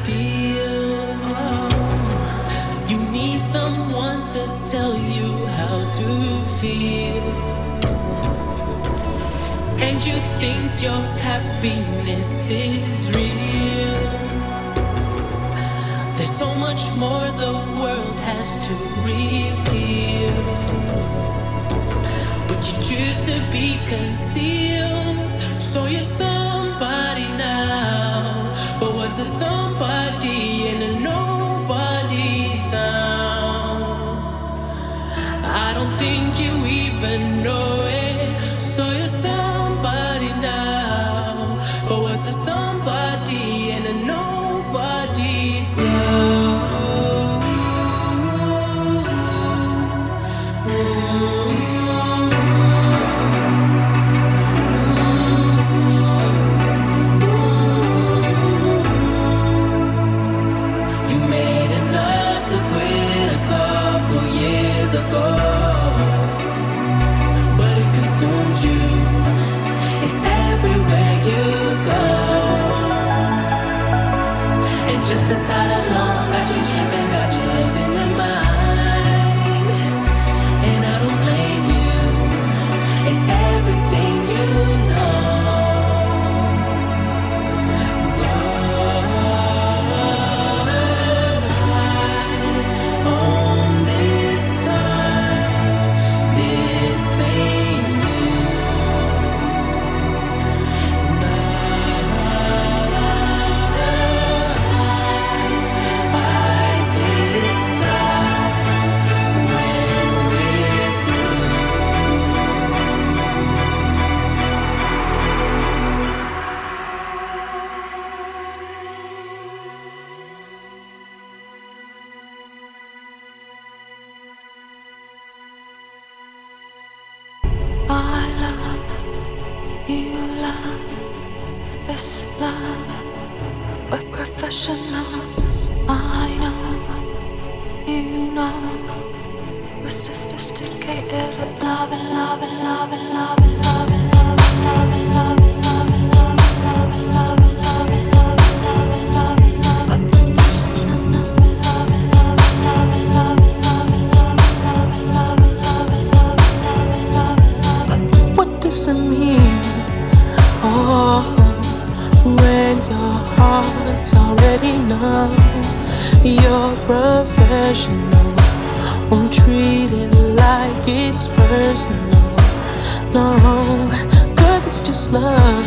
deal. You need someone to tell you how to feel. And you think your happiness is real. There's so much more the world has to reveal. But you choose to be concealed. So you're somebody now. But what's a somebody in a nobody town? I don't think you even know it. So you're somebody now. But what's a somebody in a nobody town? You made enough to quit a couple years ago, but it consumes you. It's everywhere you go. And just the thought alone got you tripping, got you losing your mind. And I don't blame you. It's everything you know. But I own this time. This ain't new. I decide when we're through. I love you, love this love. We're professional. I know, you know. We're sophisticated at love and love and love and love and love and love and love and love and love and love and love and love and love and love and love and love and love. We're professional. Love and love and love and love and love and love and love and love and love and love and love and love and love. What does it mean? Oh, when your heart's already numb, you're professional. Won't treat it like it's personal. No, 'cause it's just love.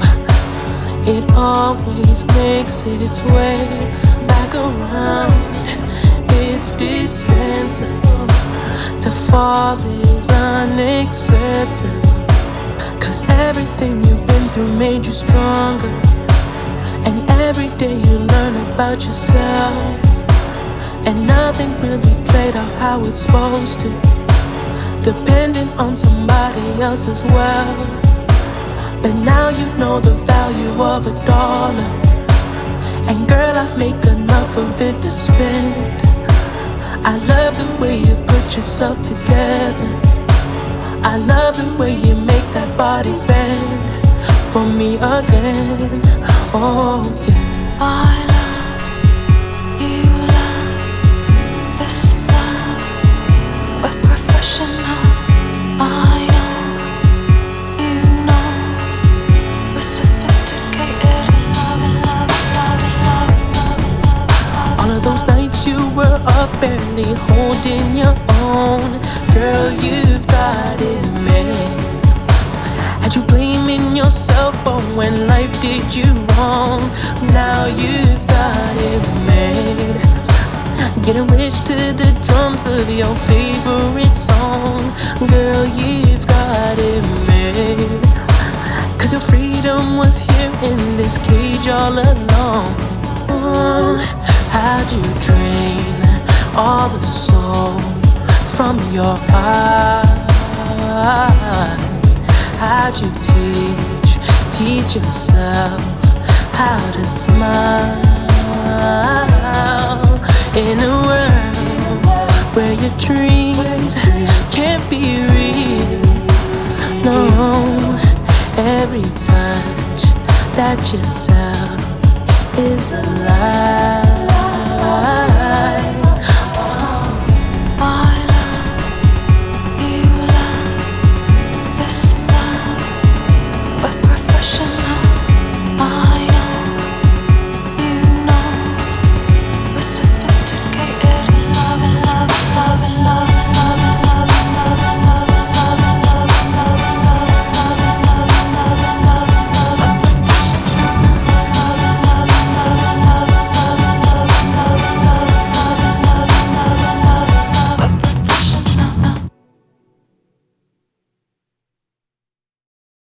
It always makes its way back around. It's dispensable. To fall is unacceptable. 'Cause everything you've been through made you stronger. And every day you learn about yourself. And nothing really played out how it's supposed to. Depending on somebody else as well. But now you know the value of $1. And girl, I make enough of it to spend. I love the way you put yourself together. I love the way you make that body bend for me again. Oh yeah. I love you, love this love. We're professional. I know, you know. We're sophisticated. Love and love and love and love and love and love and love. All of those nights you were up barely holding your own. Girl, you've got it made. Had you blaming yourself for when life did you wrong. Now you've got it made. Getting rich to the drums of your favorite song. Girl, you've got it made. 'Cause your freedom was here in this cage all along. How'd you drain all the soul from your eyes? How'd you teach yourself how to smile in a world where your dreams can't be real? No, every touch that you sell is a lie.